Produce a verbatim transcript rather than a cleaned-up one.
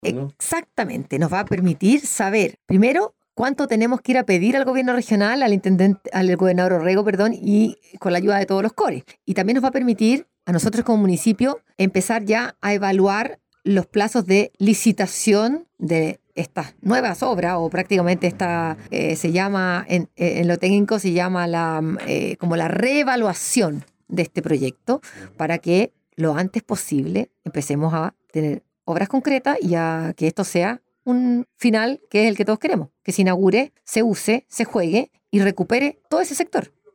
¿no? Exactamente, nos va a permitir saber, primero, cuánto tenemos que ir a pedir al gobierno regional, al intendente, al gobernador Orrego, perdón, y con la ayuda de todos los cores. Y también nos va a permitir a nosotros como municipio empezar ya a evaluar los plazos de licitación de estas nuevas obras, o prácticamente esta eh, se llama, en, en lo técnico se llama la, eh, como la reevaluación de este proyecto, para que lo antes posible empecemos a tener obras concretas y a que esto sea un final que es el que todos queremos, que se inaugure, se use, se juegue y recupere todo ese sector.